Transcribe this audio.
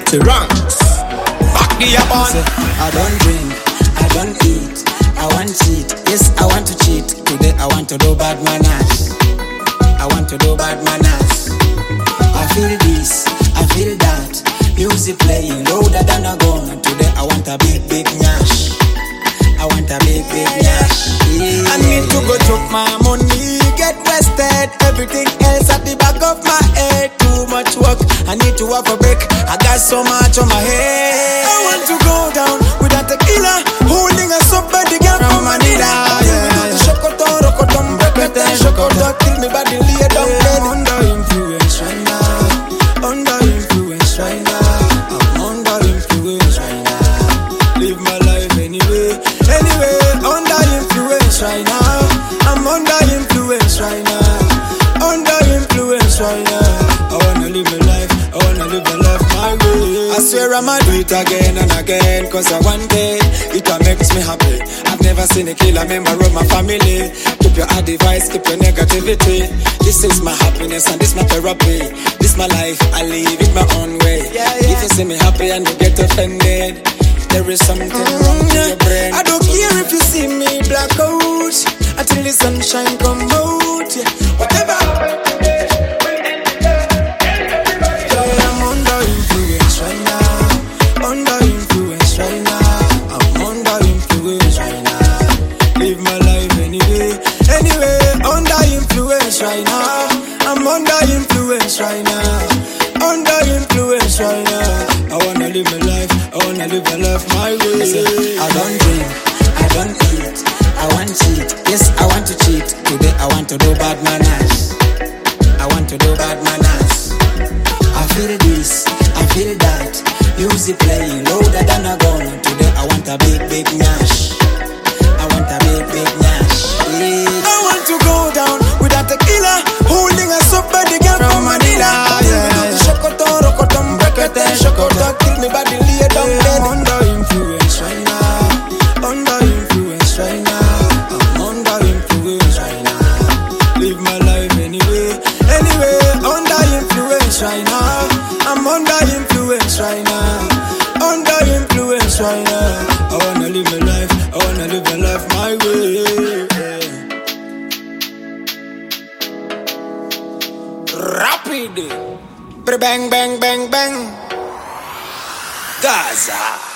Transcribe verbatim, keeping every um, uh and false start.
dirty ranks. Back the upon. I don't drink, I don't eat, I want cheat. Yes, I want to cheat. Today I want to do bad manners. I want to do bad manners. I feel this, I feel that. Music playing louder than a gun. Today I want a big, big nyash. I want a big, big nyash. Yeah. I need to go chop my money, get rested. Everything else at the back of my head. Too much work, I need to have a break. I got so much on my head. I want to go down with a tequila, holding a up by the girl from Manila. Yeah, Shokoto, rokotom, brekete, shokoto, till me body lay down dead. Under influence right now, under influence right now. I'm under influence right now. Live my life anyway, anyway. Under influence right now, I'm under influence right now, under influence right now. I wanna live my life, I wanna live my life my way. I swear I'ma do it again and again, cause I one day it all makes me happy. I've never seen a killer member of my family. Keep your advice, keep your negativity. This is my happiness and this my therapy. This my life, I live it my own way. Yeah, yeah. If you see me happy and you get offended, there is something mm, wrong with your brain. I don't care if you see me black out until the sunshine come out. Yeah. Whatever. Right now, I'm under influence right now, under influence right now. I wanna live my life, I wanna live my life my way. I, say, I don't drink, I don't eat, I want cheat. Yes, I want to cheat. Today I want to do bad manners. I want to do bad manners. I feel this, I feel that. Music playing louder than a gun. Today I want a big, big nyash. I want a big, big nyash. Yeah. I want to go down with a tequila, holding us up by the girl from Manila. Yeah, Shokoto, rokotom, brekete, shokoto, till me body lay down dead. Under influence right now, under influence right now. I'm under influence right now. Live my life anyway, anyway. Under influence right now, I'm under influence right now, under influence right now. I wanna live my life, I wanna live my life my way. Rapid, bang bang bang bang, Gaza.